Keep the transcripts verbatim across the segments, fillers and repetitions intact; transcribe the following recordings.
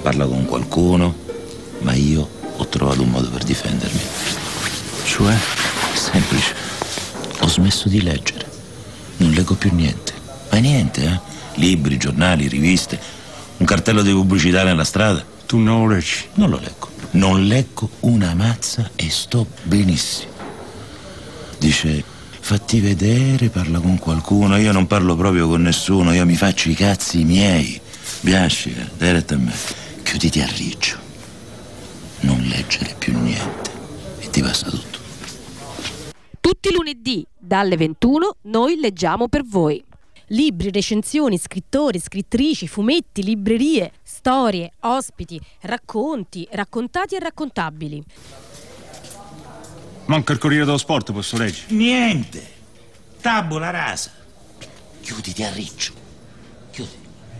parla con qualcuno, ma io ho trovato un modo per difendermi. Cioè? Semplice. Ho smesso di leggere. Non leggo più niente. Ma niente, eh? Libri, giornali, riviste, un cartello di pubblicità nella strada. Tu non lo leggi? Non lo leggo. Non leggo una mazza e sto benissimo. Dice, fatti vedere, parla con qualcuno. Io non parlo proprio con nessuno, io mi faccio i cazzi miei. Biascica, diretta a me. Chiuditi a riccio. Non leggere più niente e ti passa tutto. Tutti i lunedì dalle ventuno noi leggiamo per voi. Libri, recensioni, scrittori, scrittrici, fumetti, librerie, storie, ospiti, racconti, raccontati e raccontabili. Manca il Corriere dello Sport, posso leggere? Niente. Tabula rasa. Chiuditi a riccio. Chiuditi.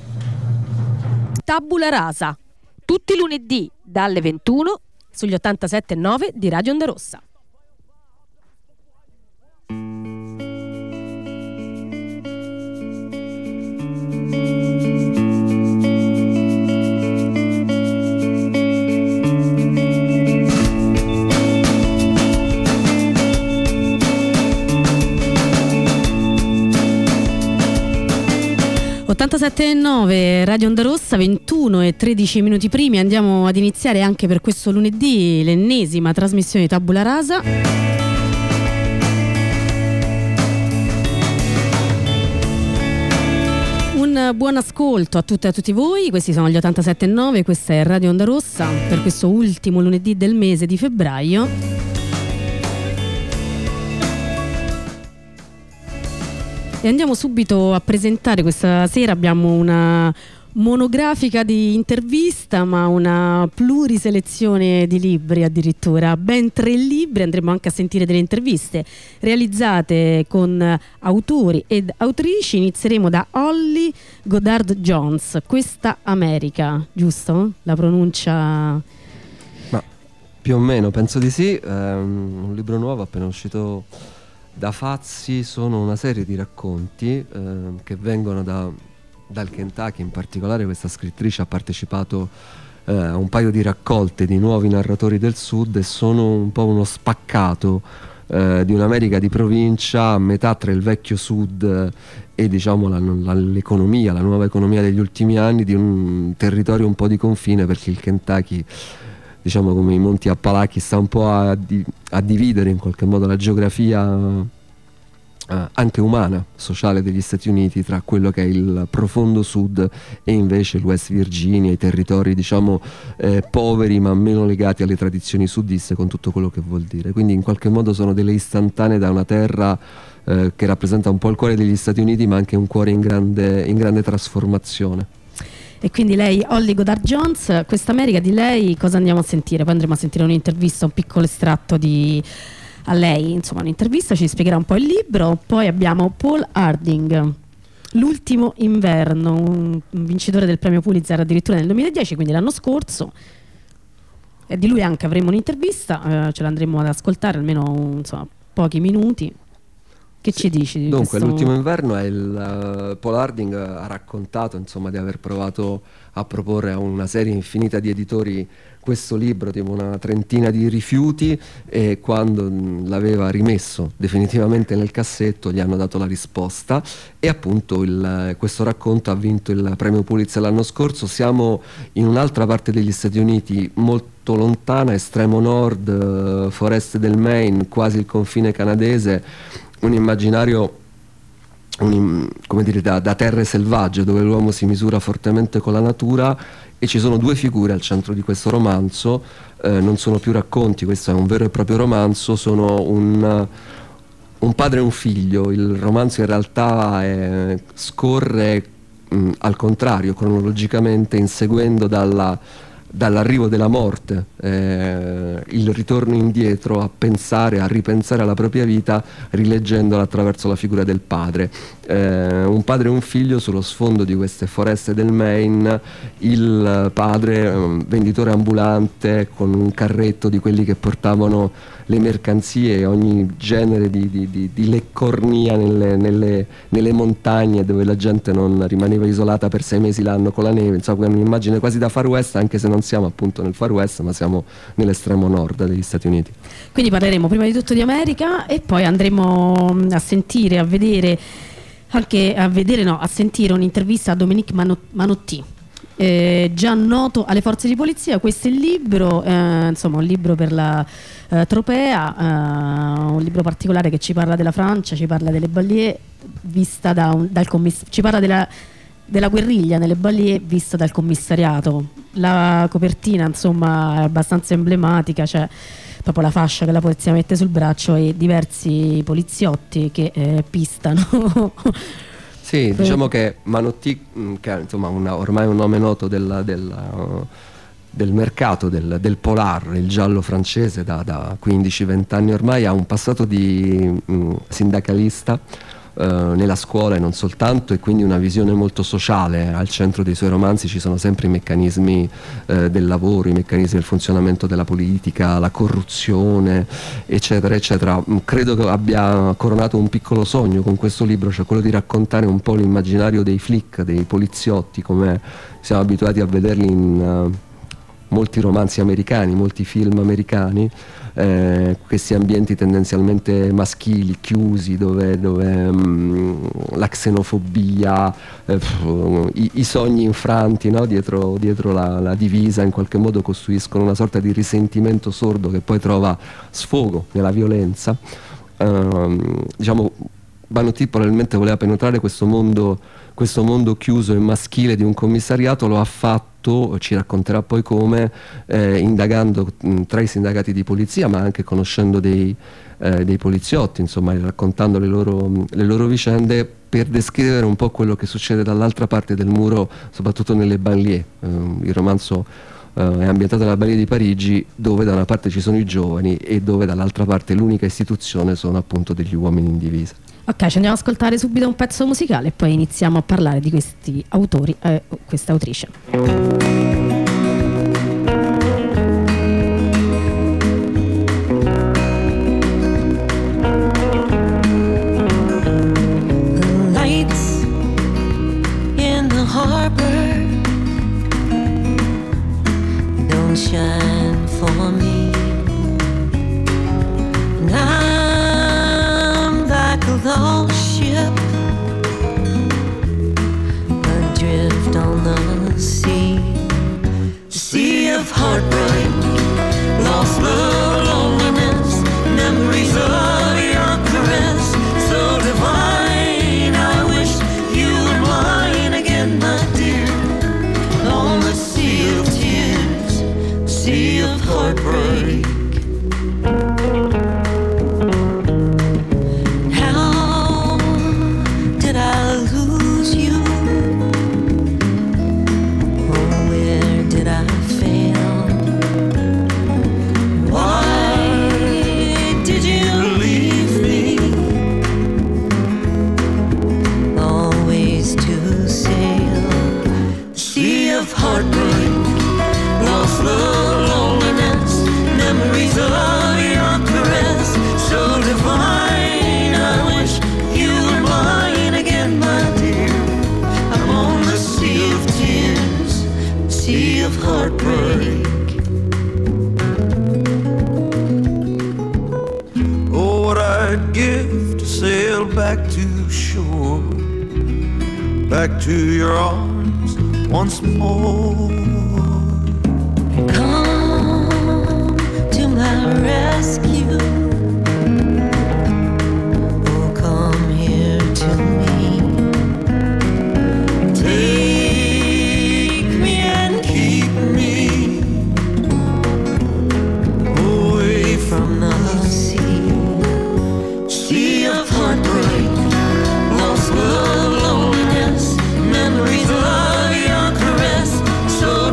Tabula rasa. Tutti i lunedì dalle ventuno sugli ottantasette e nove di Radio Onda Rossa. ottantasette e nove Radio Onda Rossa, ventuno e tredici minuti primi. Andiamo ad iniziare anche per questo lunedì l'ennesima trasmissione di Tabula Rasa. Un buon ascolto a tutte e a tutti voi. Questi sono gli ottantasette e nove, questa è Radio Onda Rossa per questo ultimo lunedì del mese di febbraio. E andiamo subito a presentare, questa sera abbiamo una monografica di intervista, ma una pluriselezione di libri addirittura, ben tre libri. Andremo anche a sentire delle interviste realizzate con autori ed autrici. Inizieremo da Holly Goddard Jones, Questa America, giusto? La pronuncia? Ma più o meno, penso di sì. È un libro nuovo appena uscito da Fazzi. Sono una serie di racconti eh, che vengono da, dal Kentucky. In particolare questa scrittrice ha partecipato eh, a un paio di raccolte di nuovi narratori del sud e sono un po' uno spaccato eh, di un'America di provincia a metà tra il vecchio sud e diciamo la, la, l'economia, la nuova economia degli ultimi anni di un territorio un po' di confine, perché il Kentucky, diciamo come i Monti Appalachi, sta un po' a, di, a dividere in qualche modo la geografia eh, anche umana, sociale degli Stati Uniti tra quello che è il profondo sud e invece il West Virginia, i territori diciamo eh, poveri ma meno legati alle tradizioni sudiste, con tutto quello che vuol dire. Quindi in qualche modo sono delle istantanee da una terra eh, che rappresenta un po' il cuore degli Stati Uniti, ma anche un cuore in grande, in grande trasformazione. E quindi lei, Holly Goddard Jones, Questa America, di lei cosa andiamo a sentire? Poi andremo a sentire un'intervista, un piccolo estratto di, a lei, insomma un'intervista, ci spiegherà un po' il libro. Poi abbiamo Paul Harding, L'ultimo inverno, un vincitore del premio Pulitzer addirittura nel duemiladieci, quindi l'anno scorso. E di lui anche avremo un'intervista, eh, ce l'andremo ad ascoltare almeno insomma pochi minuti. Che sì, ci dici di Dunque, questo? L'ultimo inverno è il uh, Paul Harding ha raccontato insomma di aver provato a proporre a una serie infinita di editori questo libro, tipo una trentina di rifiuti, e quando mh, l'aveva rimesso definitivamente nel cassetto gli hanno dato la risposta e appunto il, questo racconto ha vinto il premio Pulitzer l'anno scorso. Siamo in un'altra parte degli Stati Uniti, molto lontana, estremo nord, uh, foreste del Maine, quasi il confine canadese, un immaginario un, come dire, da, da terre selvagge, dove l'uomo si misura fortemente con la natura, e ci sono due figure al centro di questo romanzo. Eh, non sono più racconti, questo è un vero e proprio romanzo, sono un, un padre e un figlio. Il romanzo in realtà è, scorre mh, al contrario, cronologicamente, inseguendo dalla dall'arrivo della morte, eh, il ritorno indietro a pensare, a ripensare alla propria vita, rileggendola attraverso la figura del padre. eh, un padre e un figlio sullo sfondo di queste foreste del Maine, il padre um, venditore ambulante con un carretto di quelli che portavano le mercanzie e ogni genere di, di, di, di leccornia nelle, nelle, nelle montagne dove la gente non rimaneva isolata per sei mesi l'anno con la neve. Insomma, un'immagine quasi da Far West, anche se non siamo appunto nel Far West, ma siamo nell'estremo nord degli Stati Uniti. Quindi parleremo prima di tutto di America e poi andremo a sentire, a vedere, anche a vedere, no, a sentire un'intervista a Dominique Manotti. Eh, già noto alle forze di polizia. Questo è il libro, eh, insomma un libro per la eh, Tropea, eh, un libro particolare che ci parla della Francia, ci parla delle Ballier vista da un, dal commiss- ci parla della, della guerriglia nelle Ballier vista dal commissariato. La copertina insomma è abbastanza emblematica, cioè proprio la fascia che la polizia mette sul braccio e diversi poliziotti che eh, pistano. Sì, diciamo che Manotti, che è insomma una, ormai un nome noto della, della, uh, del mercato del, del polar, il giallo francese da, da quindici venti anni ormai, ha un passato di um, sindacalista uh, nella scuola e non soltanto, e quindi una visione molto sociale. Al centro dei suoi romanzi ci sono sempre i meccanismi uh, del lavoro, i meccanismi del funzionamento della politica, la corruzione, eccetera eccetera. Credo che abbia coronato un piccolo sogno con questo libro, cioè quello di raccontare un po' l'immaginario dei flic, dei poliziotti, come siamo abituati a vederli in uh, molti romanzi americani, molti film americani, eh, questi ambienti tendenzialmente maschili, chiusi, dove, dove um, la xenofobia, eh, i, i sogni infranti, no? dietro, dietro la, la divisa in qualche modo costruiscono una sorta di risentimento sordo che poi trova sfogo nella violenza. Uh, diciamo, Manotti probabilmente voleva penetrare questo mondo, questo mondo chiuso e maschile di un commissariato, lo ha fatto, ci racconterà poi come, eh, indagando mh, tra i sindacati di polizia, ma anche conoscendo dei, eh, dei poliziotti, insomma, raccontando le loro, le loro vicende, per descrivere un po' quello che succede dall'altra parte del muro, soprattutto nelle banlieue. Eh, il romanzo Uh, è ambientato nella Banlieue di Parigi, dove da una parte ci sono i giovani e dove dall'altra parte l'unica istituzione sono appunto degli uomini in divisa. Ok, ci andiamo ad ascoltare subito un pezzo musicale e poi iniziamo a parlare di questi autori e eh, questa autrice. Shine for me, and I'm like a lost ship adrift on the sea, the sea of heartbreak, lost love, loneliness, memories of your caress, so divine. I wish you were mine again, my dear, on the sea of tears, sea of heartbreak. How did I lose you? Oh, where did I fail? Why did you leave me? Always to sail the sea of heartbreak, lost love, loneliness, memories of your caress, so divine. I wish you were mine again, my dear. I'm on the sea of tears, sea of heartbreak. Oh, what I'd give to sail back to shore, back to your arms once more. Come to my rescue. Oh, come here to me. Take me and keep me away from the sea, sea of heartbreak, lost love, loneliness, memories of your caress, so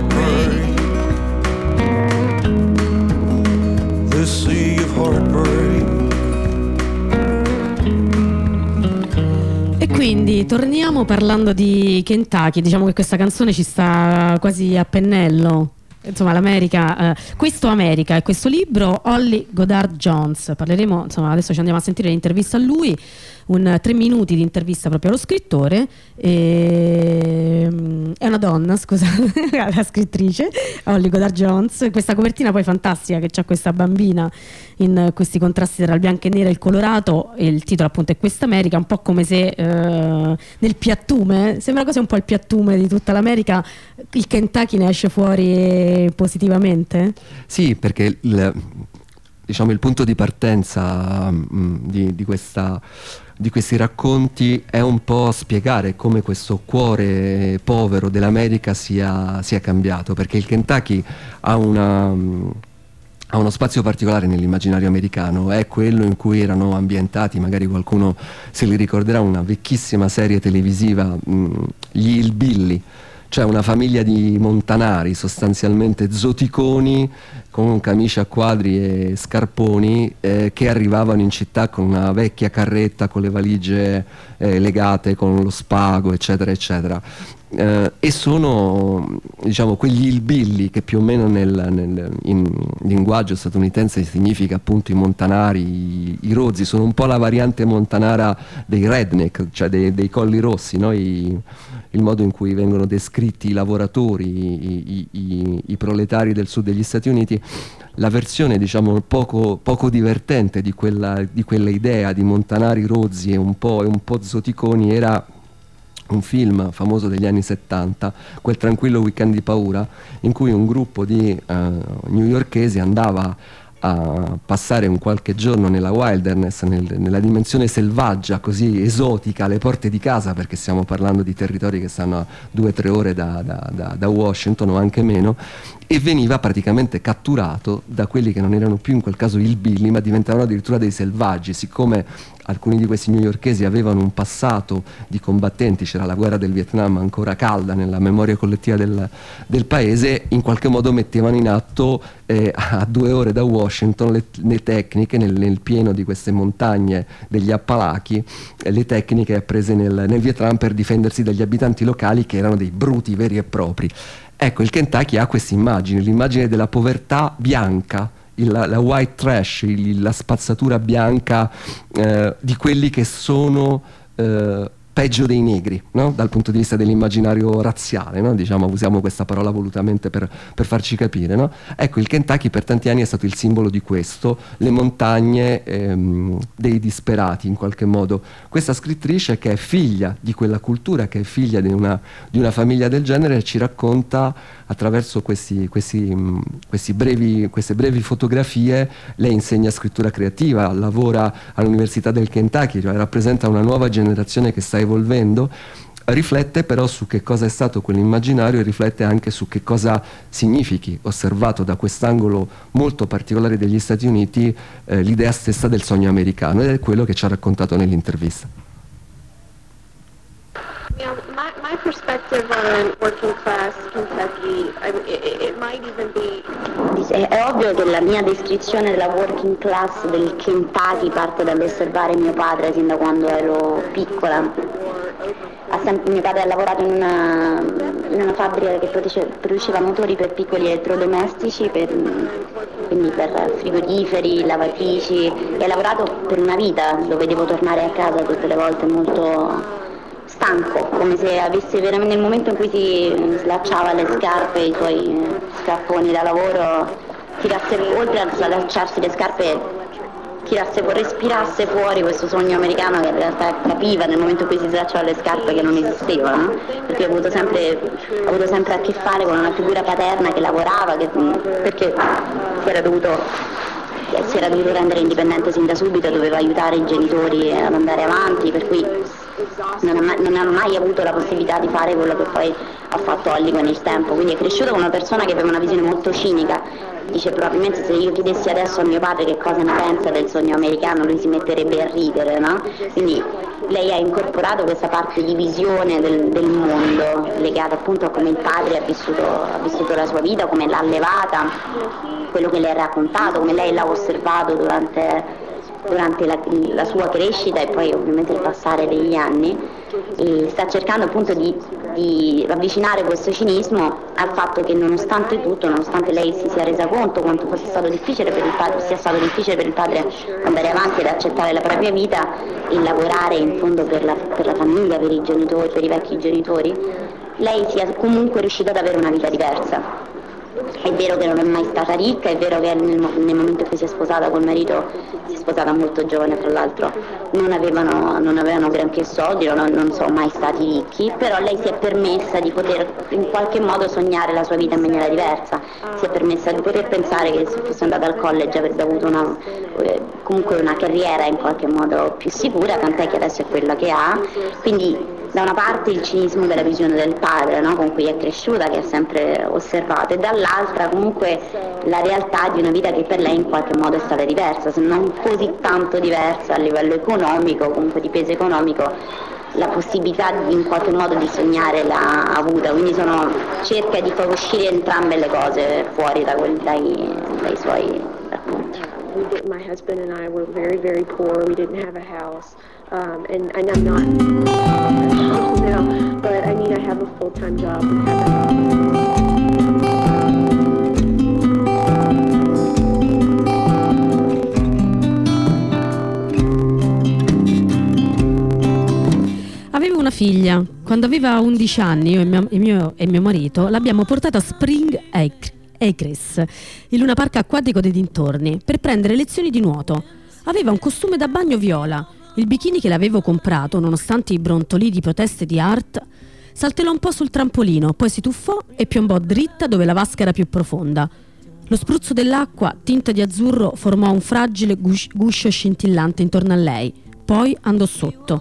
heartbreak. This sea of heartbreak. E quindi torniamo parlando di Kentucky. Diciamo che questa canzone ci sta quasi a pennello. Insomma, l'America, eh, questo America e questo libro, Holly Goddard Jones. Parleremo, insomma, adesso ci andiamo a sentire l'intervista a lui, un tre minuti di intervista proprio allo scrittore. E, è una donna, scusate, la scrittrice Holly Goddard Jones. Questa copertina poi fantastica che c'ha questa bambina in questi contrasti tra il bianco e nero e il colorato, e il titolo appunto è Questa America, un po' come se eh, nel piattume, sembra quasi un po' il piattume di tutta l'America, il Kentucky ne esce fuori positivamente? Sì, perché il, diciamo, il punto di partenza mh, di, di, questa, di questi racconti è un po' spiegare come questo cuore povero dell'America sia, sia cambiato, perché il Kentucky ha una... Mh, ha uno spazio particolare nell'immaginario americano, è quello in cui erano ambientati, magari qualcuno se li ricorderà, una vecchissima serie televisiva, mh, gli Hillbilly, cioè una famiglia di montanari sostanzialmente zoticoni con camicie a quadri e scarponi eh, che arrivavano in città con una vecchia carretta con le valigie eh, legate con lo spago, eccetera eccetera. Uh, e sono, diciamo, quegli hillbilly che più o meno nel, nel in linguaggio statunitense significa appunto i montanari, i, i rozzi, sono un po' la variante montanara dei redneck, cioè dei, dei colli rossi, no? I, il modo in cui vengono descritti i lavoratori, i, i, i, i proletari del sud degli Stati Uniti. La versione, diciamo, poco, poco divertente di quella, di quella idea di montanari rozzi e un po', e un po' zoticoni era un film famoso degli anni settanta, Quel tranquillo weekend di paura, in cui un gruppo di uh, newyorkesi andava a passare un qualche giorno nella wilderness, nel, nella dimensione selvaggia, così esotica, alle porte di casa, perché stiamo parlando di territori che stanno a due o tre ore da, da, da, da Washington o anche meno, e veniva praticamente catturato da quelli che non erano più in quel caso hillbilly, ma diventavano addirittura dei selvaggi. Siccome alcuni di questi newyorkesi avevano un passato di combattenti, c'era la guerra del Vietnam ancora calda nella memoria collettiva del, del paese, in qualche modo mettevano in atto eh, a due ore da Washington le, le tecniche, nel, nel pieno di queste montagne degli Appalachi, eh, le tecniche apprese nel, nel Vietnam per difendersi dagli abitanti locali, che erano dei bruti veri e propri. Ecco, il Kentucky ha questa immagine, l'immagine della povertà bianca, il, la white trash, il, la spazzatura bianca eh, di quelli che sono eh, peggio dei negri, no? Dal punto di vista dell'immaginario razziale, no? Diciamo, usiamo questa parola volutamente per, per farci capire, no? Ecco, il Kentucky per tanti anni è stato il simbolo di questo, le montagne ehm, dei disperati in qualche modo. Questa scrittrice, che è figlia di quella cultura, che è figlia di una, di una famiglia del genere, ci racconta attraverso questi, questi, mh, questi brevi, queste brevi fotografie. Lei insegna scrittura creativa, lavora all'Università del Kentucky, cioè rappresenta una nuova generazione che sta evolvendo, riflette però su che cosa è stato quell'immaginario e riflette anche su che cosa significhi, osservato da quest'angolo molto particolare degli Stati Uniti, eh, l'idea stessa del sogno americano, ed è quello che ci ha raccontato nell'intervista. Yeah, my, my perspective on working class Kentucky, I, it, it might even be... È ovvio che la mia descrizione della working class del Kentucky parte dall'osservare mio padre sin da quando ero piccola. Ha sempre, mio padre ha lavorato in una, in una fabbrica che produce, produceva motori per piccoli elettrodomestici, per, quindi per frigoriferi, lavatrici, e ha lavorato per una vita, lo vedevo tornare a casa tutte le volte molto stanco, come se avesse veramente, nel momento in cui si slacciava le scarpe, i suoi scarponi da lavoro, tirasse, oltre a slacciarsi le scarpe, tirasse fuori, respirasse fuori questo sogno americano che in realtà capiva nel momento in cui si slacciava le scarpe che non esisteva, no? Perché ho avuto sempre, ho avuto sempre a che fare con una figura paterna che lavorava, che, perché si era dovuto si era dovuto rendere indipendente sin da subito, doveva aiutare i genitori ad andare avanti, per cui non ha, mai, non ha mai avuto la possibilità di fare quello che poi ha fatto Holly con il tempo, quindi è cresciuta con una persona che aveva una visione molto cinica. Dice probabilmente se io chiedessi adesso a mio padre che cosa ne pensa del sogno americano lui si metterebbe a ridere, no? Quindi lei ha incorporato questa parte di visione del, del mondo legata appunto a come il padre ha vissuto, ha vissuto la sua vita, come l'ha allevata, quello che le ha raccontato, come lei l'ha osservato durante durante la, la sua crescita e poi ovviamente il passare degli anni, e sta cercando appunto di, di avvicinare questo cinismo al fatto che nonostante tutto, nonostante lei si sia resa conto quanto fosse stato difficile per il padre, sia stato difficile per il padre andare avanti ed accettare la propria vita e lavorare in fondo per la, per la famiglia, per i genitori, per i vecchi genitori, lei sia comunque riuscita ad avere una vita diversa. È vero che non è mai stata ricca, è vero che nel, nel momento in cui si è sposata col marito, si è sposata molto giovane fra l'altro, non avevano, non avevano granché soldi, non, non sono mai stati ricchi, però lei si è permessa di poter in qualche modo sognare la sua vita in maniera diversa, si è permessa di poter pensare che se fosse andata al college avrebbe avuto una, eh, comunque una carriera in qualche modo più sicura, tant'è che adesso è quella che ha, quindi da una parte il cinismo della visione del padre, no? Con cui è cresciuta, che ha sempre osservato, e dall'altra comunque la realtà di una vita che per lei in qualche modo è stata diversa, se non così tanto diversa a livello economico, comunque di peso economico, la possibilità di, in qualche modo di sognare l'ha avuta, quindi sono, cerca di far uscire entrambe le cose fuori da quel, dai, dai suoi racconti. We did, my husband and I were very, very poor. We didn't have a house. Um, and, and I'm not professional now, but I mean, I have a full-time job. We have Avevo una figlia. Quando aveva undici anni, io e mio, e mio, e mio marito l'abbiamo portata a Spring Acres, il Luna Park acquatico dei dintorni, per prendere lezioni di nuoto. Aveva un costume da bagno viola. Il bikini che le avevo comprato, nonostante i brontolii di proteste di Art, saltellò un po' sul trampolino, poi si tuffò e piombò dritta dove la vasca era più profonda. Lo spruzzo dell'acqua, tinta di azzurro, formò un fragile guscio, guscio scintillante intorno a lei. Poi andò sotto.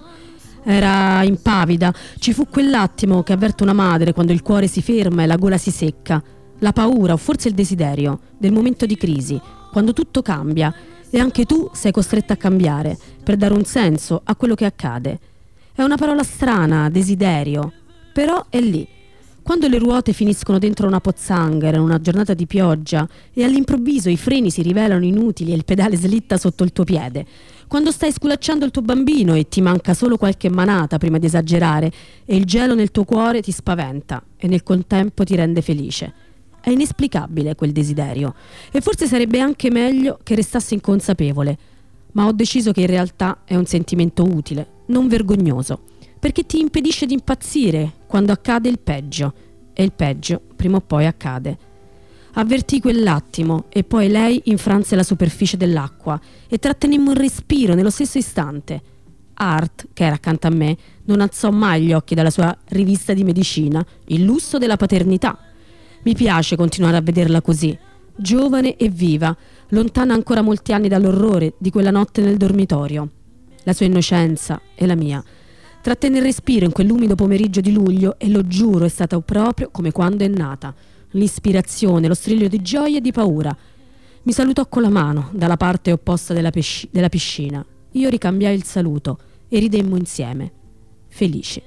Era impavida. Ci fu quell'attimo che avverte una madre quando il cuore si ferma e la gola si secca. La paura, o forse il desiderio, del momento di crisi, quando tutto cambia. E anche tu sei costretta a cambiare per dare un senso a quello che accade. È una parola strana, desiderio, però è lì. Quando le ruote finiscono dentro una pozzanghera in una giornata di pioggia e all'improvviso i freni si rivelano inutili e il pedale slitta sotto il tuo piede. Quando stai sculacciando il tuo bambino e ti manca solo qualche manata prima di esagerare e il gelo nel tuo cuore ti spaventa e nel contempo ti rende felice. È inesplicabile quel desiderio e forse sarebbe anche meglio che restassi inconsapevole, ma ho deciso che in realtà è un sentimento utile, non vergognoso, perché ti impedisce di impazzire quando accade il peggio, e il peggio prima o poi accade. Avvertì quell'attimo e poi lei infranse la superficie dell'acqua e trattenemmo il respiro nello stesso istante. Art, che era accanto a me, non alzò mai gli occhi dalla sua rivista di medicina, Il lusso della paternità. Mi piace continuare a vederla così, giovane e viva, lontana ancora molti anni dall'orrore di quella notte nel dormitorio. La sua innocenza e la mia. Trattenne il respiro in quell'umido pomeriggio di luglio e lo giuro è stata proprio come quando è nata. L'ispirazione, lo striglio di gioia e di paura. Mi salutò con la mano dalla parte opposta della, pisc- della piscina. Io ricambiai il saluto e ridemmo insieme, felici.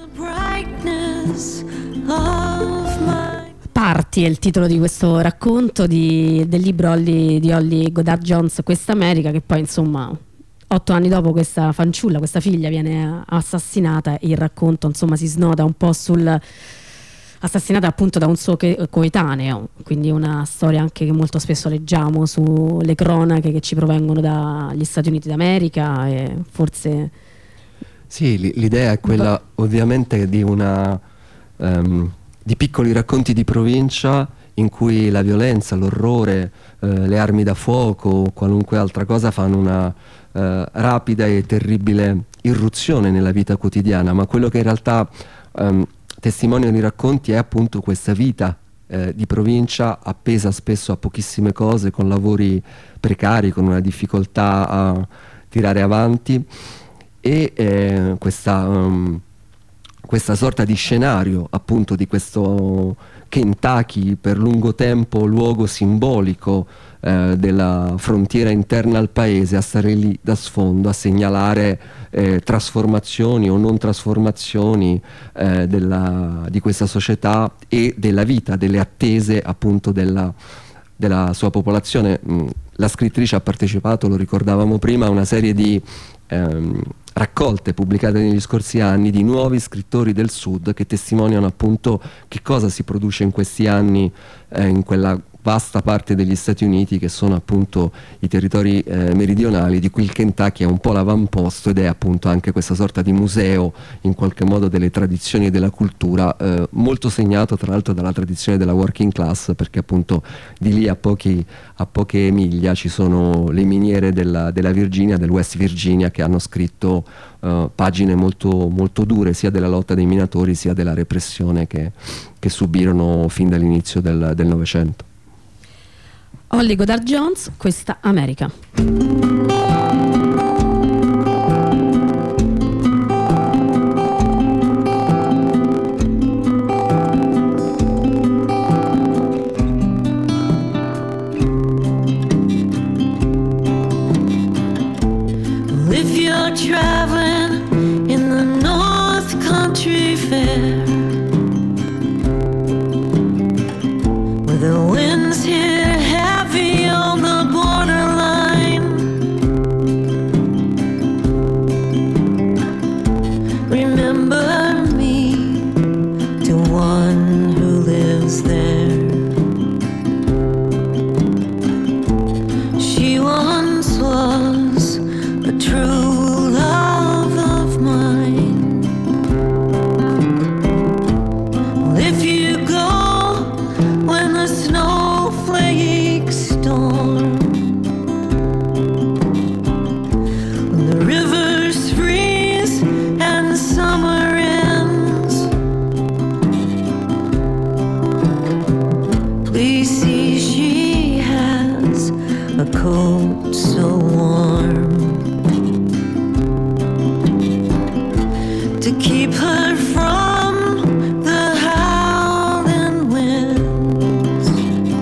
Parti è il titolo di questo racconto di, del libro Holly, di Holly Goddard Jones, Questa America, che poi insomma otto anni dopo questa fanciulla, questa figlia viene assassinata e il racconto insomma si snoda un po' sul assassinata appunto da un suo coetaneo, quindi una storia anche che molto spesso leggiamo sulle cronache che ci provengono dagli Stati Uniti d'America e forse sì, l'idea è quella ovviamente di una um, di piccoli racconti di provincia in cui la violenza, l'orrore, eh, le armi da fuoco o qualunque altra cosa fanno una eh, rapida e terribile irruzione nella vita quotidiana, ma quello che in realtà um, testimoniano i racconti è appunto questa vita eh, di provincia appesa spesso a pochissime cose, con lavori precari, con una difficoltà a tirare avanti, e eh, questa, um, questa sorta di scenario appunto di questo Kentucky, per lungo tempo luogo simbolico eh, della frontiera interna al paese, a stare lì da sfondo a segnalare eh, trasformazioni o non trasformazioni eh, della, di questa società e della vita, delle attese appunto della, della sua popolazione. La scrittrice ha partecipato, lo ricordavamo prima, a una serie di ehm, raccolte pubblicate negli scorsi anni di nuovi scrittori del Sud che testimoniano appunto che cosa si produce in questi anni eh, in quella vasta parte degli Stati Uniti che sono appunto i territori eh, meridionali, di cui il Kentucky è un po' l'avamposto ed è appunto anche questa sorta di museo in qualche modo delle tradizioni e della cultura, eh, molto segnato tra l'altro dalla tradizione della working class, perché appunto di lì a, pochi, a poche miglia ci sono le miniere della, della Virginia, del West Virginia, che hanno scritto uh, pagine molto, molto dure sia della lotta dei minatori sia della repressione che, che subirono fin dall'inizio del Novecento. Holly Goddard Jones, questa America. If you're traveling in the North Country Fair, where the winds hit heavy on the borderline, remember me to one who lives there. She once was a true love of mine. Well, if you go when the snowflakes storm, when the rivers freeze and summer ends, please see she has a coat so warm to keep her from the howling winds.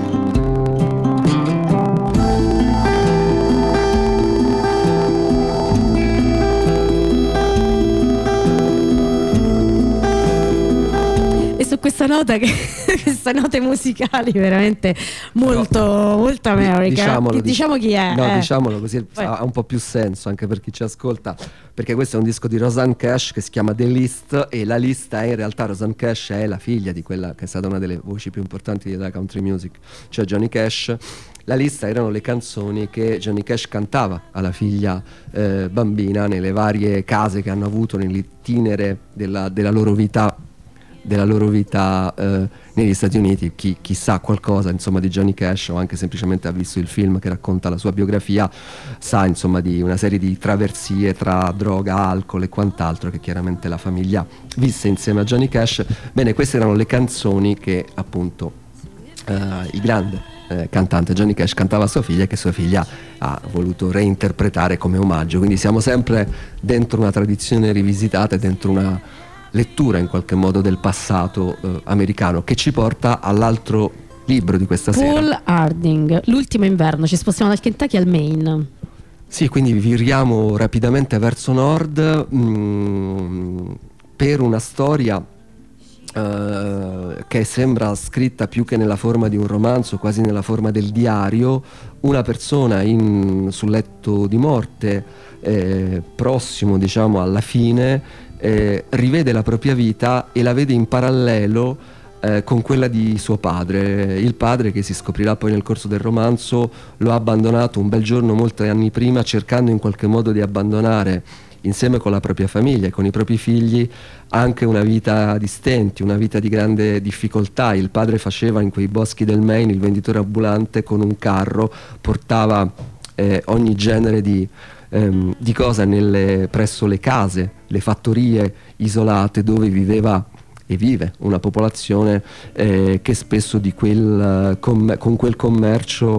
E su questa nota, che queste note musicali veramente molto, No. molto America. Diciamolo, Chi- diciamo chi è. No, eh. diciamolo così Poi- ha un po' più senso anche per chi ci ascolta, perché questo è un disco di Rosanne Cash che si chiama The List, e la lista è in realtà, Rosanne Cash è la figlia di quella che è stata una delle voci più importanti della country music, cioè Johnny Cash. La lista erano le canzoni che Johnny Cash cantava alla figlia eh, bambina nelle varie case che hanno avuto nell'itinere della, della loro vita della loro vita eh, negli Stati Uniti. Chi, chi sa qualcosa insomma di Johnny Cash, o anche semplicemente ha visto il film che racconta la sua biografia, sa insomma di una serie di traversie tra droga, alcol e quant'altro che chiaramente la famiglia visse insieme a Johnny Cash. Bene, queste erano le canzoni che appunto eh, il grande eh, cantante Johnny Cash cantava a sua figlia e che sua figlia ha voluto reinterpretare come omaggio. Quindi siamo sempre dentro una tradizione rivisitata e dentro una lettura in qualche modo del passato eh, americano, che ci porta all'altro libro di questa Paul sera. Harding, L'ultimo inverno. Ci spostiamo dal Kentucky al Maine. Sì, quindi viriamo rapidamente verso nord mh, per una storia eh, che sembra scritta più che nella forma di un romanzo, quasi nella forma del diario. Una persona in, sul letto di morte, eh, prossimo diciamo alla fine, Eh, rivede la propria vita e la vede in parallelo eh, con quella di suo padre. Il padre, che si scoprirà poi nel corso del romanzo, lo ha abbandonato un bel giorno molti anni prima, cercando in qualche modo di abbandonare, insieme con la propria famiglia e con i propri figli, anche una vita di stenti, una vita di grande difficoltà. Il padre faceva in quei boschi del Maine il venditore ambulante con un carro, portava eh, ogni genere di Ehm, di cosa nelle, presso le case, le fattorie isolate dove viveva e vive una popolazione eh, che spesso di quel, com- con quel commercio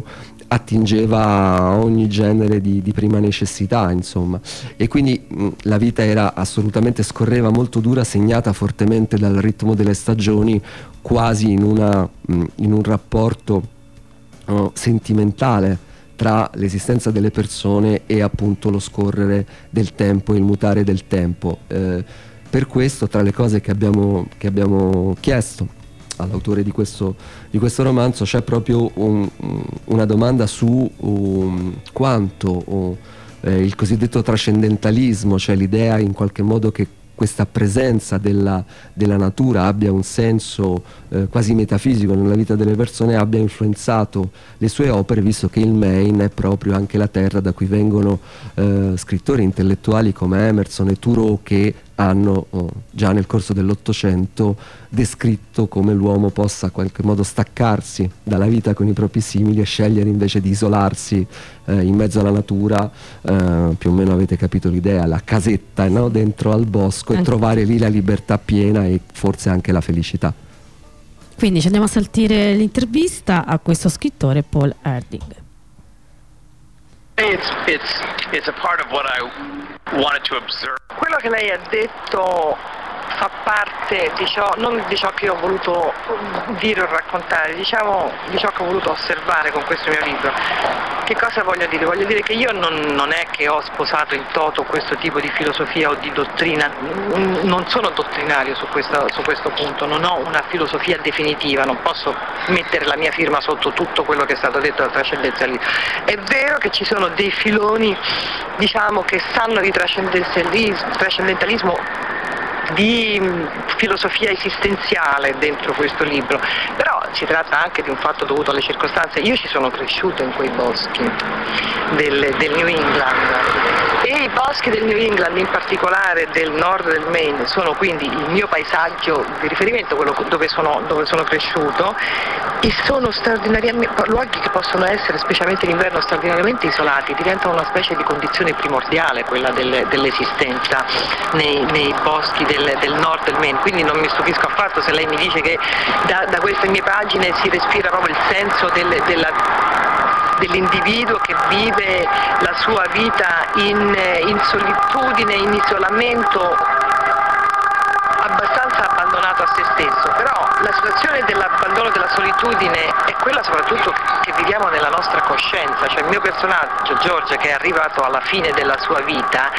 attingeva a ogni genere di, di prima necessità, insomma, e quindi mh, la vita era assolutamente, scorreva molto dura, segnata fortemente dal ritmo delle stagioni, quasi in, una, mh, in un rapporto uh, sentimentale tra l'esistenza delle persone e appunto lo scorrere del tempo, il mutare del tempo. Eh, per questo, tra le cose che abbiamo, che abbiamo chiesto all'autore di questo, di questo romanzo, c'è proprio un, una domanda su um, quanto uh, eh, il cosiddetto trascendentalismo, cioè l'idea in qualche modo che questa presenza della, della natura abbia un senso eh, quasi metafisico nella vita delle persone, abbia influenzato le sue opere, visto che il Maine è proprio anche la terra da cui vengono eh, scrittori intellettuali come Emerson e Thoreau, che hanno oh, già nel corso dell'Ottocento descritto come l'uomo possa in qualche modo staccarsi dalla vita con i propri simili e scegliere invece di isolarsi eh, in mezzo alla natura, eh, più o meno avete capito l'idea, la casetta, no? Dentro al bosco, e trovare lì la libertà piena e forse anche la felicità. Quindi ci andiamo a sentire l'intervista a questo scrittore Paul Harding. It's, it's, it's a part of what I wanted to observe. Quello che lei ha detto fa parte di ciò, non di ciò che io ho voluto dire o raccontare, diciamo di ciò che ho voluto osservare con questo mio libro. Che cosa voglio dire? Voglio dire che io non, non è che ho sposato in toto questo tipo di filosofia o di dottrina, non sono dottrinario su questo, su questo punto, non ho una filosofia definitiva, non posso mettere la mia firma sotto tutto quello che è stato detto dal trascendentalismo. È vero che ci sono dei filoni, diciamo, che sanno di trascendentalismo, trascendentalismo di filosofia esistenziale dentro questo libro, però si tratta anche di un fatto dovuto alle circostanze. Io ci sono cresciuto in quei boschi del, del New England, e i boschi del New England, in particolare del nord del Maine, sono quindi il mio paesaggio di riferimento, quello dove sono, dove sono cresciuto, e sono straordinariamente luoghi che possono essere, specialmente in inverno, straordinariamente isolati, diventano una specie di condizione primordiale quella del, dell'esistenza nei, nei boschi del, del nord del Maine. Quindi non mi stupisco affatto se lei mi dice che da, da queste mie pagine si respira proprio il senso del, della, dell'individuo che vive la sua vita in, in solitudine, in isolamento, abbastanza abbandonato a se stesso. Però la situazione dell'abbandono, della solitudine, è quella soprattutto che viviamo nella nostra coscienza. Cioè il mio personaggio, George, che è arrivato alla fine della sua vita,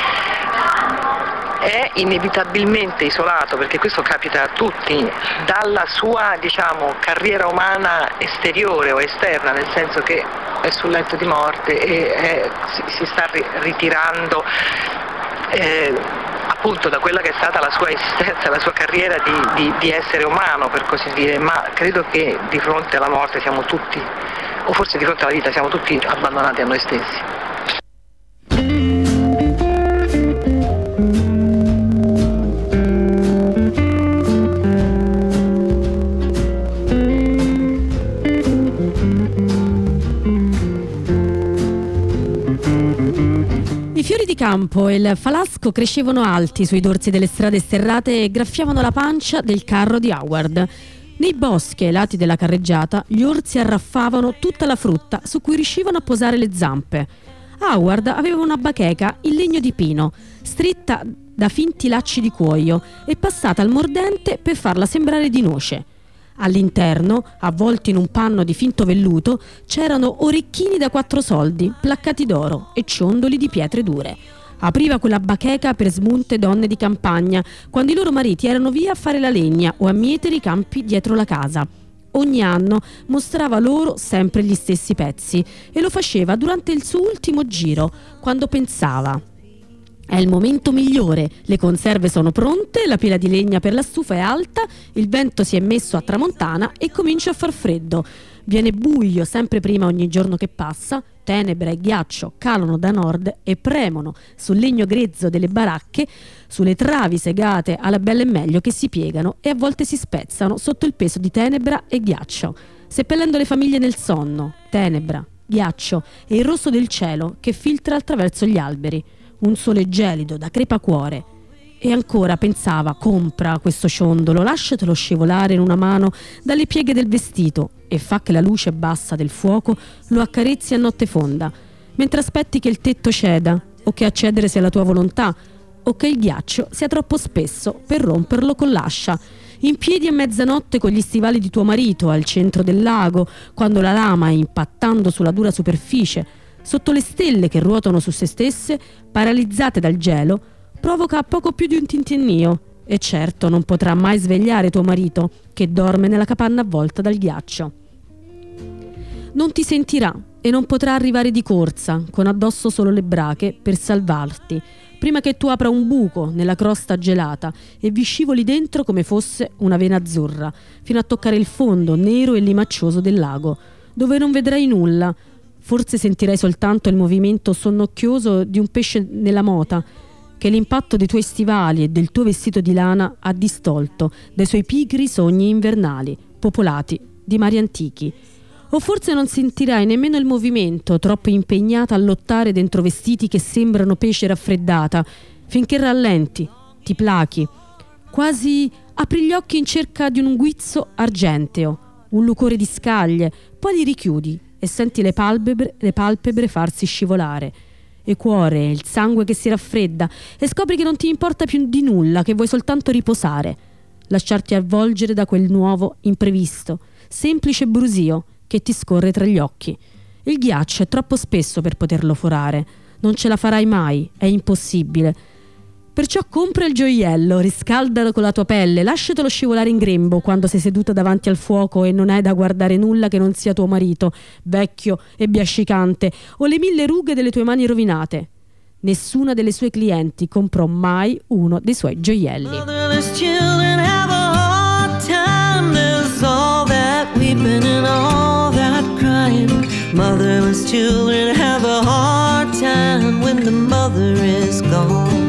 è inevitabilmente isolato, perché questo capita a tutti, dalla sua, diciamo, carriera umana esteriore o esterna, nel senso che è sul letto di morte e è, si, si sta ri- ritirando eh, appunto da quella che è stata la sua esistenza, la sua carriera di, di, di essere umano, per così dire. Ma credo che di fronte alla morte siamo tutti, o forse di fronte alla vita, siamo tutti abbandonati a noi stessi. I fiori di campo e il falasco crescevano alti sui dorsi delle strade sterrate e graffiavano la pancia del carro di Howard. Nei boschi ai lati della carreggiata gli orsi arraffavano tutta la frutta su cui riuscivano a posare le zampe. Howard aveva una bacheca in legno di pino, stritta da finti lacci di cuoio e passata al mordente per farla sembrare di noce. All'interno, avvolti in un panno di finto velluto, c'erano orecchini da quattro soldi, placcati d'oro, e ciondoli di pietre dure. Apriva quella bacheca per smunte donne di campagna, quando i loro mariti erano via a fare la legna o a mietere i campi dietro la casa. Ogni anno mostrava loro sempre gli stessi pezzi, e lo faceva durante il suo ultimo giro, quando pensava: è il momento migliore, le conserve sono pronte, la pila di legna per la stufa è alta, il vento si è messo a tramontana e comincia a far freddo. Viene buio sempre prima ogni giorno che passa, tenebra e ghiaccio calano da nord e premono sul legno grezzo delle baracche, sulle travi segate alla bella e meglio che si piegano e a volte si spezzano sotto il peso di tenebra e ghiaccio, seppellendo le famiglie nel sonno, tenebra, ghiaccio e il rosso del cielo che filtra attraverso gli alberi. Un sole gelido da crepacuore. E ancora pensava: compra questo ciondolo, lasciatelo scivolare in una mano dalle pieghe del vestito e fa che la luce bassa del fuoco lo accarezzi a notte fonda, mentre aspetti che il tetto ceda, o che accedere sia la tua volontà, o che il ghiaccio sia troppo spesso per romperlo con l'ascia. In piedi a mezzanotte con gli stivali di tuo marito al centro del lago, quando la lama, impattando sulla dura superficie, sotto le stelle che ruotano su se stesse, paralizzate dal gelo, provoca poco più di un tintinnio, e certo non potrà mai svegliare tuo marito che dorme nella capanna avvolta dal ghiaccio. Non ti sentirà e non potrà arrivare di corsa con addosso solo le brache per salvarti, prima che tu apra un buco nella crosta gelata e vi scivoli dentro come fosse una vena azzurra, fino a toccare il fondo nero e limaccioso del lago, dove non vedrai nulla. Forse sentirai soltanto il movimento sonnocchioso di un pesce nella mota, che l'impatto dei tuoi stivali e del tuo vestito di lana ha distolto dai suoi pigri sogni invernali, popolati di mari antichi. O forse non sentirai nemmeno il movimento, troppo impegnata a lottare dentro vestiti che sembrano pesce raffreddata, finché rallenti, ti plachi, quasi apri gli occhi in cerca di un guizzo argenteo, un lucore di scaglie, poi li richiudi e senti le palpebre, le palpebre farsi scivolare. E cuore, il sangue che si raffredda, e scopri che non ti importa più di nulla, che vuoi soltanto riposare, lasciarti avvolgere da quel nuovo, imprevisto, semplice brusio che ti scorre tra gli occhi. Il ghiaccio è troppo spesso per poterlo forare, non ce la farai mai, è impossibile. Perciò compra il gioiello, riscaldalo con la tua pelle, lasciatelo scivolare in grembo quando sei seduta davanti al fuoco e non hai da guardare nulla che non sia tuo marito, vecchio e biascicante, o le mille rughe delle tue mani rovinate. Nessuna delle sue clienti comprò mai uno dei suoi gioielli. Motherless children have a hard time. There's all that weeping and all that crying. Motherless children have a hard time when the mother is gone.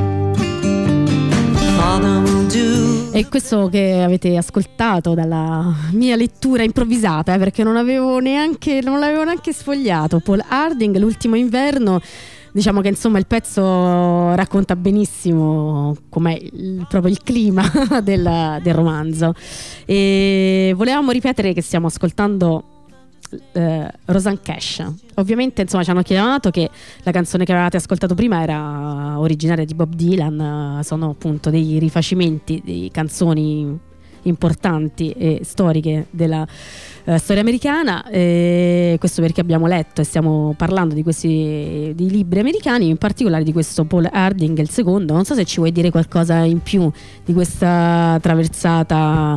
E questo che avete ascoltato dalla mia lettura improvvisata, eh, perché non avevo neanche non l'avevo neanche sfogliato, Paul Harding, L'ultimo inverno. Diciamo che insomma il pezzo racconta benissimo com'è il, proprio il clima del, del romanzo. E volevamo ripetere che stiamo ascoltando eh, Rosanne Cash. Ovviamente insomma ci hanno chiamato che la canzone che avevate ascoltato prima era originaria di Bob Dylan, sono appunto dei rifacimenti di canzoni importanti e storiche della uh, storia americana, e questo perché abbiamo letto e stiamo parlando di questi di libri americani, in particolare di questo Paul Harding, il secondo. Non so se ci vuoi dire qualcosa in più di questa traversata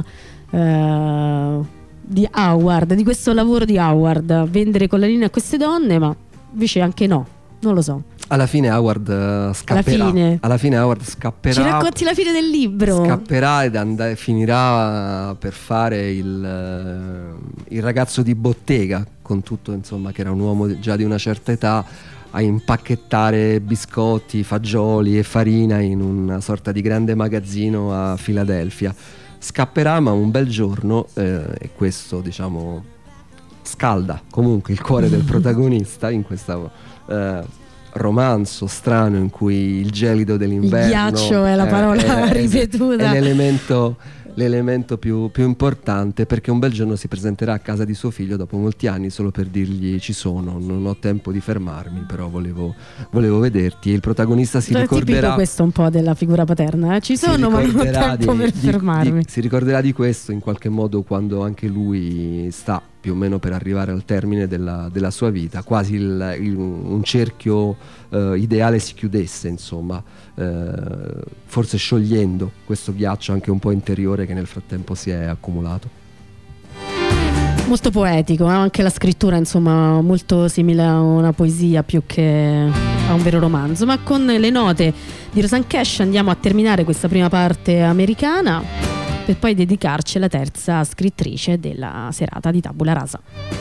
uh, di Howard, di questo lavoro di Howard, vendere collanine a queste donne, ma invece anche no, non lo so. Alla fine Howard uh, scapperà. Alla fine. Alla fine Howard scapperà. Ci racconti la fine del libro. Scapperà ed and- finirà per fare il, uh, il ragazzo di bottega, con tutto insomma che era un uomo già di una certa età, a impacchettare biscotti, fagioli e farina in una sorta di grande magazzino a Filadelfia. Scapperà, ma un bel giorno, eh, e questo diciamo scalda comunque il cuore del protagonista in questo eh, romanzo strano in cui il gelido dell'inverno, il ghiaccio è la parola è, ripetuta, è l'elemento, l'elemento più, più importante, perché un bel giorno si presenterà a casa di suo figlio dopo molti anni solo per dirgli: ci sono, non ho tempo di fermarmi, però volevo, volevo vederti. E il protagonista si cioè, ricorderà, tipico questo un po' della figura paterna, eh? Ci sono ma non ho tempo di, per di, fermarmi. Di, si ricorderà di questo in qualche modo quando anche lui sta più o meno per arrivare al termine della, della sua vita, quasi il, il, un cerchio uh, ideale si chiudesse, insomma, uh, forse sciogliendo questo ghiaccio anche un po' interiore che nel frattempo si è accumulato. Molto poetico, eh? Anche la scrittura insomma molto simile a una poesia più che a un vero romanzo. Ma con le note di Rosanne Cash andiamo a terminare questa prima parte americana, per poi dedicarci alla terza scrittrice della serata di Tabula Rasa.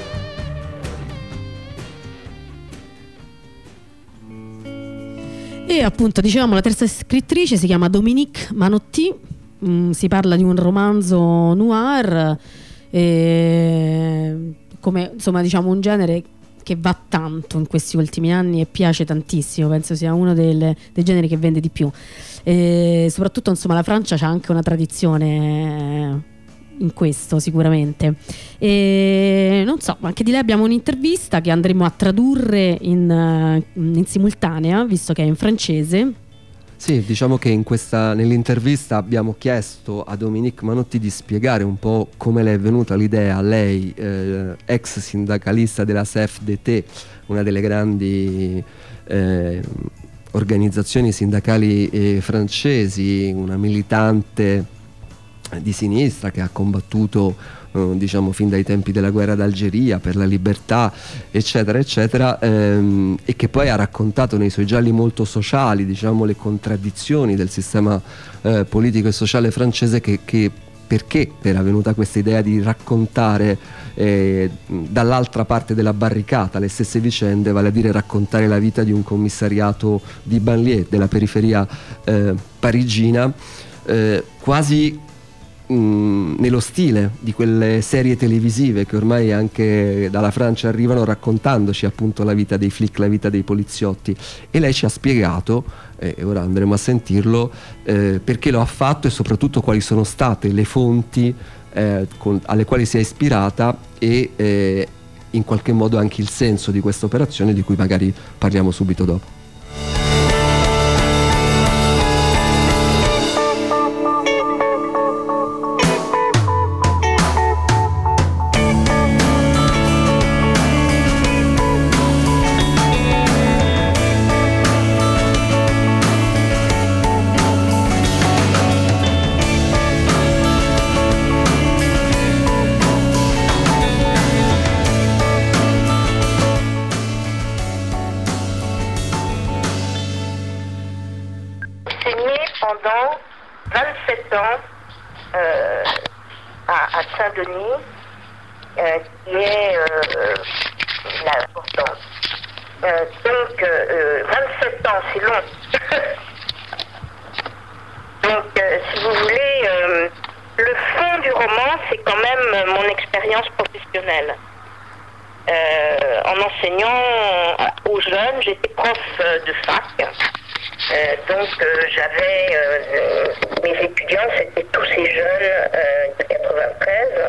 E appunto dicevamo la terza scrittrice si chiama Dominique Manotti, mm, si parla di un romanzo noir, e come insomma diciamo un genere che va tanto in questi ultimi anni e piace tantissimo, penso sia uno delle, dei generi che vende di più, e soprattutto insomma la Francia c'ha anche una tradizione in questo sicuramente, e non so, anche di lei abbiamo un'intervista che andremo a tradurre in, in simultanea, visto che è in francese. Sì, diciamo che in questa, nell'intervista abbiamo chiesto a Dominique Manotti di spiegare un po' come le è venuta l'idea, lei eh, ex sindacalista della C F D T, una delle grandi eh, organizzazioni sindacali eh, francesi, una militante di sinistra che ha combattuto eh, diciamo fin dai tempi della guerra d'Algeria per la libertà eccetera eccetera, ehm, e che poi ha raccontato nei suoi gialli molto sociali, diciamo, le contraddizioni del sistema eh, politico e sociale francese, che, che perché era venuta questa idea di raccontare eh, dall'altra parte della barricata le stesse vicende, vale a dire raccontare la vita di un commissariato di banlieue della periferia eh, parigina, eh, quasi Mm, nello stile di quelle serie televisive che ormai anche dalla Francia arrivano, raccontandoci appunto la vita dei flic, la vita dei poliziotti. E lei ci ha spiegato, e eh, ora andremo a sentirlo, eh, perché lo ha fatto e soprattutto quali sono state le fonti eh, con, alle quali si è ispirata, e eh, in qualche modo anche il senso di questa operazione, di cui magari parliamo subito dopo. Saint-Denis, euh, qui est euh, l'importance. Euh, donc, euh, vingt-sept ans, c'est long. Donc, euh, si vous voulez, euh, le fond du roman, c'est quand même mon expérience professionnelle. Euh, en enseignant aux jeunes, j'étais prof de fac. Euh, donc euh, j'avais euh, mes étudiants, c'était tous ces jeunes euh, de quatre-vingt-treize,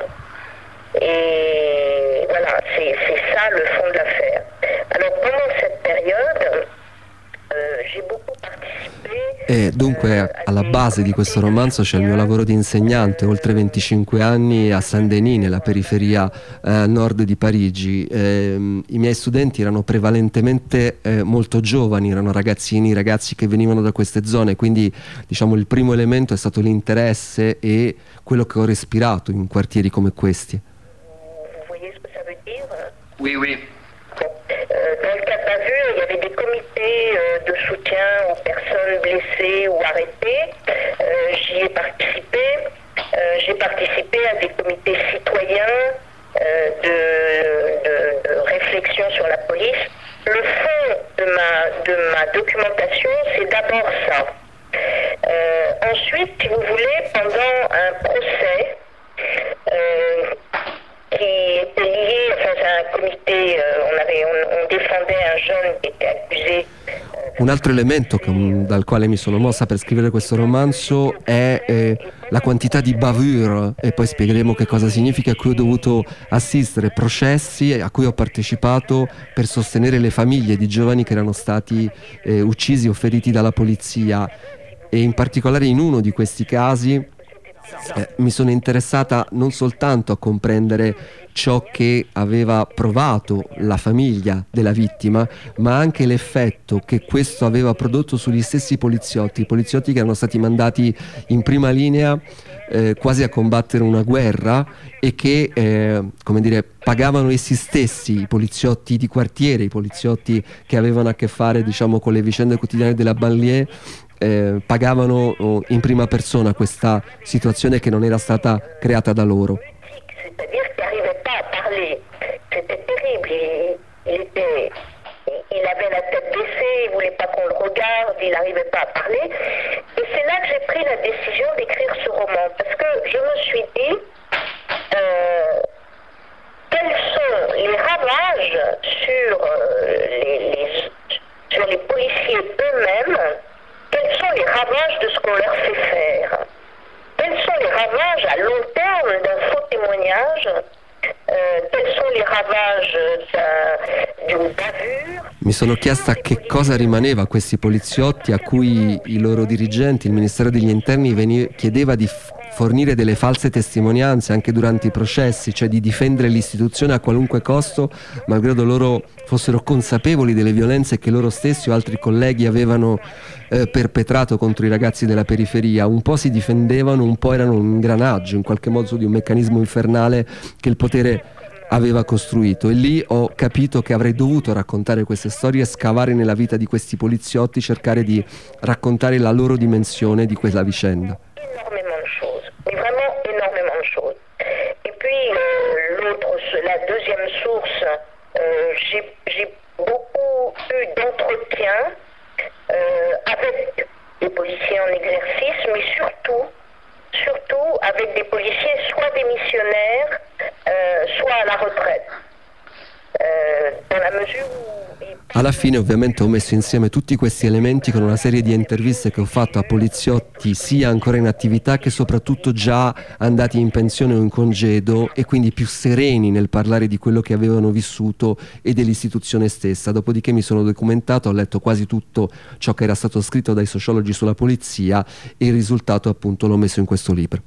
et voilà, c'est, c'est ça le fond de l'affaire. Alors pendant cette période euh, j'ai beaucoup participé. E dunque alla base di questo romanzo c'è il mio lavoro di insegnante, oltre venticinque anni a Saint-Denis, nella periferia eh, nord di Parigi. Eh, I miei studenti erano prevalentemente eh, molto giovani, erano ragazzini, ragazzi che venivano da queste zone, quindi diciamo il primo elemento è stato l'interesse e quello che ho respirato in quartieri come questi. Vous voyez ce que ça veut dire? Oui, oui. Euh, dans le cas pas vu, il y avait des comités euh, de soutien aux personnes blessées ou arrêtées. Euh, j'y ai participé. Euh, j'ai participé à des comités citoyens euh, de, de, de réflexion sur la police. Le fond de ma, de ma documentation, c'est d'abord ça. Euh, ensuite, si vous voulez, pendant un procès, euh, qui était lié, enfin c'est un comité, euh, on, avait, on, on défendait un jeune qui était accusé. Un altro elemento che, dal quale mi sono mossa per scrivere questo romanzo è eh, la quantità di bavure, e poi spiegheremo che cosa significa, a cui ho dovuto assistere, processi a cui ho partecipato per sostenere le famiglie di giovani che erano stati eh, uccisi o feriti dalla polizia, e in particolare in uno di questi casi Eh, mi sono interessata non soltanto a comprendere ciò che aveva provato la famiglia della vittima, ma anche l'effetto che questo aveva prodotto sugli stessi poliziotti, i poliziotti che erano stati mandati in prima linea eh, quasi a combattere una guerra, e che eh, come dire, pagavano essi stessi, i poliziotti di quartiere, i poliziotti che avevano a che fare, diciamo, con le vicende quotidiane della banlieue. Eh, pagavano oh, in prima persona questa situazione che non era stata creata da loro. C'est-à-dire qu'il n'arrivait pas à parler. C'était terrible. Il, il, était, il avait la tête baissée, il ne voulait pas qu'on le regarde, il n'arrivait pas à parler. Et c'est là que j'ai pris la décision d'écrire ce roman. Parce que je me suis dit, euh, quels sont les rares ravages sur, euh, les, les, sur les policiers eux-mêmes, quels sont les ravages de ce qu'on leur fait faire? Quels sont les ravages à long terme d'un faux témoignage? Euh, quels sont les ravages d'un, d'une bavure? Mi sono chiesta che cosa rimaneva a questi poliziotti a cui i loro dirigenti, il Ministero degli Interni, veni- chiedeva di f- fornire delle false testimonianze anche durante i processi, cioè di difendere l'istituzione a qualunque costo, malgrado loro fossero consapevoli delle violenze che loro stessi o altri colleghi avevano eh, perpetrato contro i ragazzi della periferia. Un po' si difendevano, un po' erano un ingranaggio in qualche modo di un meccanismo infernale che il potere aveva costruito. E lì ho capito che avrei dovuto raccontare queste storie, scavare nella vita di questi poliziotti, cercare di raccontare la loro dimensione di quella vicenda. Énormément de choses, mais vraiment énormément de choses. Et puis euh, l'autre, la deuxième source, euh, j'ai, j'ai beaucoup eu d'entretiens euh, avec des policiers en exercice, mais surtout, surtout avec des policiers soit démissionnaires, euh, soit à la retraite. Euh, dans la mesure où Alla fine ovviamente ho messo insieme tutti questi elementi con una serie di interviste che ho fatto a poliziotti sia ancora in attività che soprattutto già andati in pensione o in congedo, e quindi più sereni nel parlare di quello che avevano vissuto e dell'istituzione stessa. Dopodiché mi sono documentato, ho letto quasi tutto ciò che era stato scritto dai sociologi sulla polizia e il risultato appunto l'ho messo in questo libro.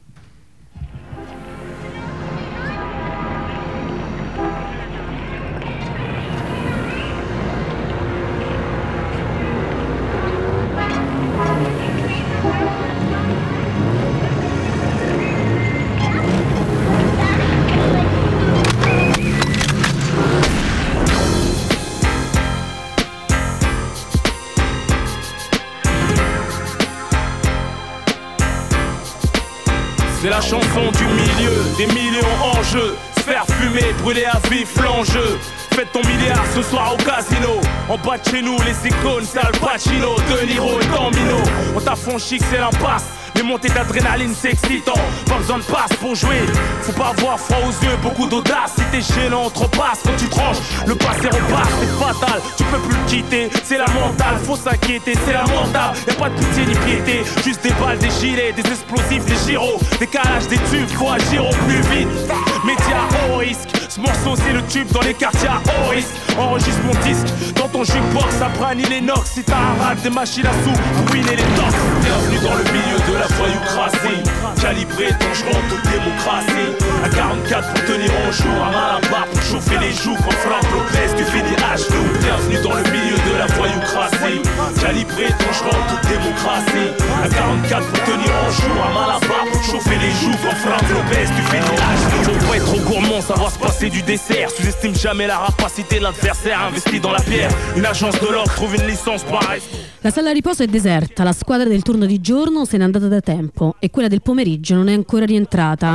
C'est la chanson du milieu, des millions en jeu. Se faire fumer, brûler à vif l'enjeu. Faites ton milliard ce soir au casino. En bas de chez nous, les icônes, c'est Al Pacino, De Niro et Gambino. On t'a franchi que c'est l'impasse. Les montées d'adrénaline, c'est excitant. Pas besoin de passe pour jouer. Faut pas avoir froid aux yeux, beaucoup d'audace. Si t'es gênant, trop passe quand tu tranches. Le passé repasse, c'est fatal. Tu peux plus le quitter, c'est la mentale. Faut s'inquiéter, c'est lamentable. Y'a pas de pitié ni piété. Juste des balles, des gilets, des explosifs, des gyros. Des calages, des tubes, faut agir au plus vite. Média haut risque. Ce morceau c'est le tube dans les quartiers à haut risque. Enregistre mon disque dans ton jukebox, ça brani l'inox. Si t'as un rap, des machines à sous, ruiner les tox. Bienvenue dans le milieu de la voyoucratie. Calibré, dangereux, toute démocratie. À quarante-quatre pour tenir en jour, un malabar pour chauffer les joues. Quand frappe Lopez, tu finis à genoux. Bienvenue dans le milieu de la voyoucratie. Calibré, dangereux, toute démocratie. À quarante-quatre pour tenir en jour, un malabar pour chauffer les joues. Quand frappe Lopez, tu finis à genoux. Faut pas être trop gourmand, savoir se passer du dessert. Sous-estime jamais la rapacité de l'avversaire. Investi dans la pierre, une agence de l'ordre trouve une licence pareille. La sala riposo è deserta, la squadra del turno di giorno se n'è andata da tempo e quella del pomeriggio non è ancora rientrata.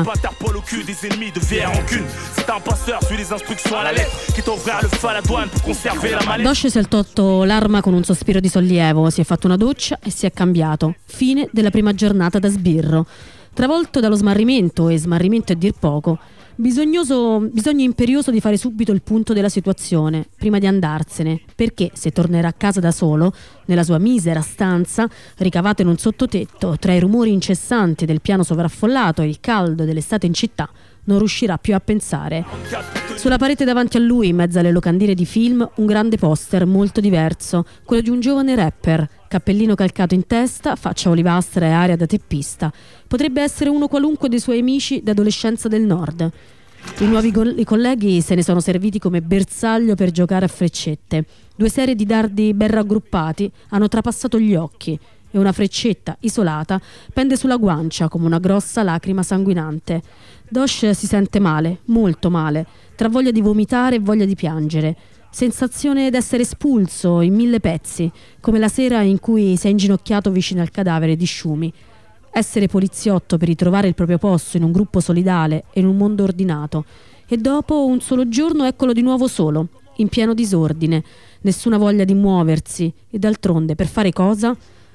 Dosh si è tolto l'arma con un sospiro di sollievo, si è fatto una doccia e si è cambiato. Fine della prima giornata da sbirro. Travolto dallo smarrimento, e smarrimento è dir poco, Bisognoso, bisogno imperioso di fare subito il punto della situazione prima di andarsene, perché se tornerà a casa da solo, nella sua misera stanza, ricavato in un sottotetto, tra i rumori incessanti del piano sovraffollato e il caldo dell'estate in città, non riuscirà più a pensare. Sulla parete davanti a lui, in mezzo alle locandine di film, un grande poster molto diverso, quello di un giovane rapper, cappellino calcato in testa, faccia olivastra e aria da teppista. Potrebbe essere uno qualunque dei suoi amici d'adolescenza del nord. I nuovi go- i colleghi se ne sono serviti come bersaglio per giocare a freccette. Due serie di dardi ben raggruppati hanno trapassato gli occhi e una freccetta isolata pende sulla guancia come una grossa lacrima sanguinante. Dosh si sente male, molto male, tra voglia di vomitare e voglia di piangere. Sensazione d'essere espulso in mille pezzi, come la sera in cui si è inginocchiato vicino al cadavere di Shumi. Essere poliziotto per ritrovare il proprio posto in un gruppo solidale e in un mondo ordinato. E dopo un solo giorno eccolo di nuovo solo, in pieno disordine, nessuna voglia di muoversi. E d'altronde, per fare cosa?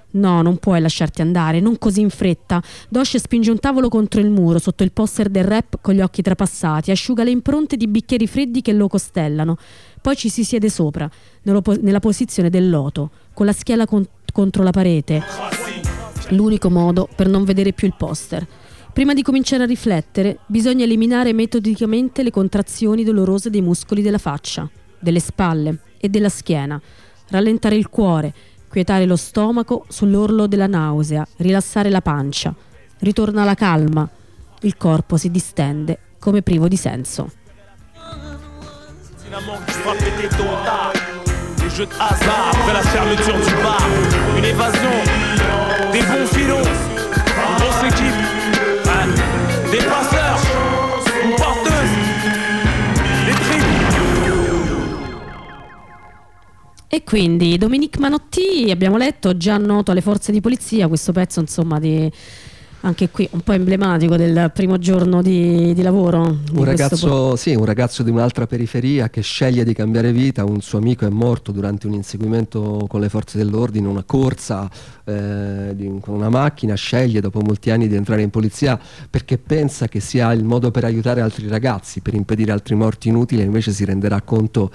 No, non puoi lasciarti andare, non così in fretta. Dosh spinge un tavolo contro il muro, sotto il poster del rap con gli occhi trapassati, asciuga le impronte di bicchieri freddi che lo costellano. Poi ci si siede sopra, nello, nella posizione del loto, con la schiena con, contro la parete. L'unico modo per non vedere più il poster. Prima di cominciare a riflettere, bisogna eliminare metodicamente le contrazioni dolorose dei muscoli della faccia, delle spalle e della schiena, rallentare il cuore, quietare lo stomaco sull'orlo della nausea, rilassare la pancia. Ritorna la calma. Il corpo si distende come privo di senso. Le jeu de hasard après la fermeture du bar. Une évasion, des bons filons, une grosse équipe, hein, des passeurs, une porteuse, des tripes. E quindi Dominique Manotti, abbiamo letto, già noto alle forze di polizia, questo pezzo insomma di, anche qui un po' emblematico del primo giorno di, di lavoro. Di un ragazzo, po- sì, un ragazzo di un'altra periferia che sceglie di cambiare vita. Un suo amico è morto durante un inseguimento con le forze dell'ordine, una corsa eh, di, con una macchina. Sceglie dopo molti anni di entrare in polizia perché pensa che sia il modo per aiutare altri ragazzi, per impedire altri morti inutili, e invece si renderà conto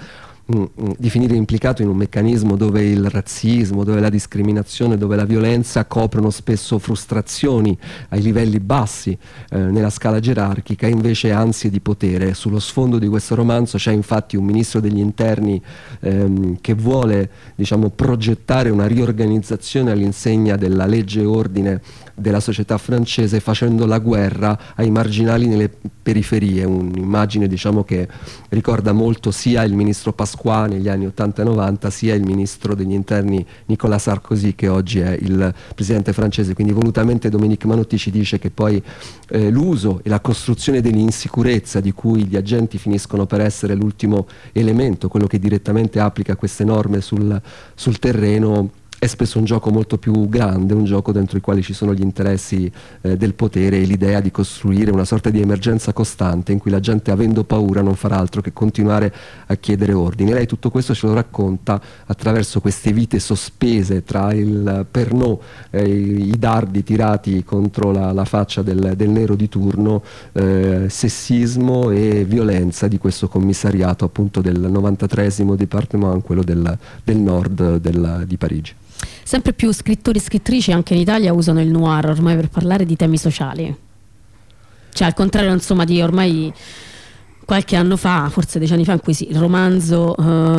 di finire implicato in un meccanismo dove il razzismo, dove la discriminazione, dove la violenza coprono spesso frustrazioni ai livelli bassi eh, nella scala gerarchica, e invece ansie di potere. Sullo sfondo di questo romanzo c'è infatti un ministro degli interni ehm, che vuole, diciamo, progettare una riorganizzazione all'insegna della legge e ordine della società francese, facendo la guerra ai marginali nelle periferie. Un'immagine, diciamo, che ricorda molto sia il ministro Pasqua negli anni ottanta e novanta, sia il ministro degli interni Nicolas Sarkozy, che oggi è il presidente francese. Quindi volutamente Dominique Manotti ci dice che poi eh, l'uso e la costruzione dell'insicurezza, di cui gli agenti finiscono per essere l'ultimo elemento, quello che direttamente applica queste norme sul, sul terreno, è spesso un gioco molto più grande, un gioco dentro i quali ci sono gli interessi eh, del potere, e l'idea di costruire una sorta di emergenza costante in cui la gente, avendo paura, non farà altro che continuare a chiedere ordini. Lei tutto questo ce lo racconta attraverso queste vite sospese tra il Pernod, eh, i dardi tirati contro la, la faccia del, del nero di turno, eh, sessismo e violenza di questo commissariato appunto del novantatreesimo Département, quello del, del nord del, di Parigi. Sempre più scrittori e scrittrici anche in Italia usano il noir ormai per parlare di temi sociali. Cioè, al contrario, insomma, di ormai qualche anno fa, forse dieci anni fa, in cui sì, il romanzo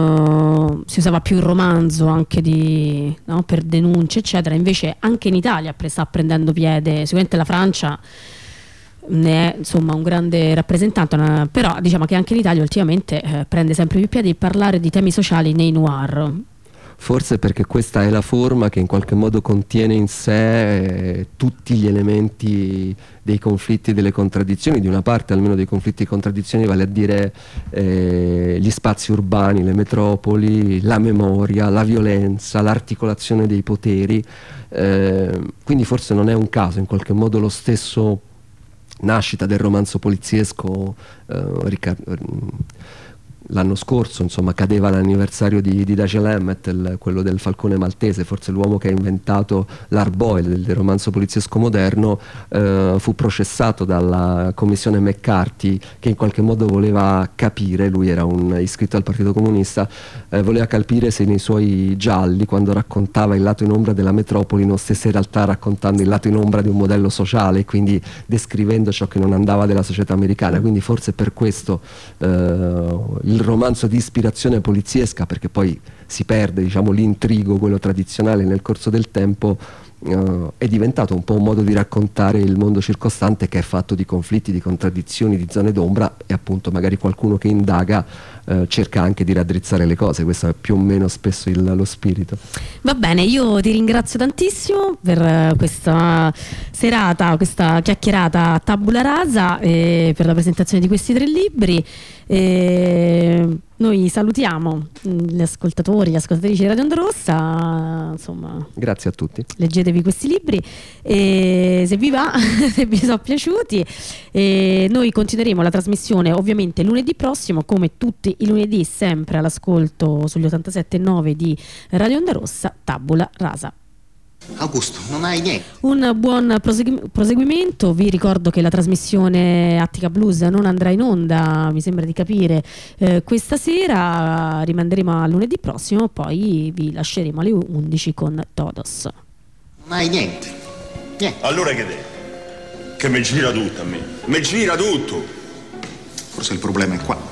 eh, si usava più il romanzo anche di, no, per denunce, eccetera. Invece anche in Italia pre- sta prendendo piede. Sicuramente la Francia ne è, insomma, un grande rappresentante, una, però diciamo che anche in Italia ultimamente eh, prende sempre più piede parlare di temi sociali nei noir. Forse perché questa è la forma che in qualche modo contiene in sé eh, tutti gli elementi dei conflitti e delle contraddizioni, di una parte almeno dei conflitti e contraddizioni, vale a dire eh, gli spazi urbani, le metropoli, la memoria, la violenza, l'articolazione dei poteri. Eh, quindi forse non è un caso, in qualche modo lo stesso nascita del romanzo poliziesco eh, Riccardo, l'anno scorso, insomma, cadeva l'anniversario di, di Dashiell Hammett, il, quello del falcone maltese, forse l'uomo che ha inventato l'hard boiled, del, del romanzo poliziesco moderno. Eh, fu processato dalla commissione McCarthy, che in qualche modo voleva capire, lui era un iscritto al Partito Comunista, eh, voleva capire se nei suoi gialli, quando raccontava il lato in ombra della metropoli, non stesse in realtà raccontando il lato in ombra di un modello sociale, quindi descrivendo ciò che non andava della società americana. Quindi forse per questo eh, il romanzo di ispirazione poliziesca, perché poi si perde, diciamo, l'intrigo, quello tradizionale, nel corso del tempo, uh, è diventato un po' un modo di raccontare il mondo circostante, che è fatto di conflitti, di contraddizioni, di zone d'ombra, e appunto magari qualcuno che indaga uh, cerca anche di raddrizzare le cose. Questo è più o meno spesso il, lo spirito. Va bene, io ti ringrazio tantissimo per questa serata, questa chiacchierata a tabula rasa, e per la presentazione di questi tre libri. E noi salutiamo gli ascoltatori, gli ascoltatrici di Radio Onda Rossa, insomma, grazie a tutti, leggetevi questi libri, e se vi va, se vi sono piaciuti, e noi continueremo la trasmissione ovviamente lunedì prossimo, come tutti i lunedì, sempre all'ascolto sugli ottantasette virgola nove di Radio Onda Rossa, tabula rasa. Augusto, non hai niente. Un buon prosegui- proseguimento. Vi ricordo che la trasmissione Attica Blues non andrà in onda, mi sembra di capire, eh, questa sera. Rimanderemo a lunedì prossimo, poi vi lasceremo alle undici con Todos. Non hai niente. Niente. Allora che te? Che mi gira tutto a me. Mi gira tutto. Forse il problema è qua.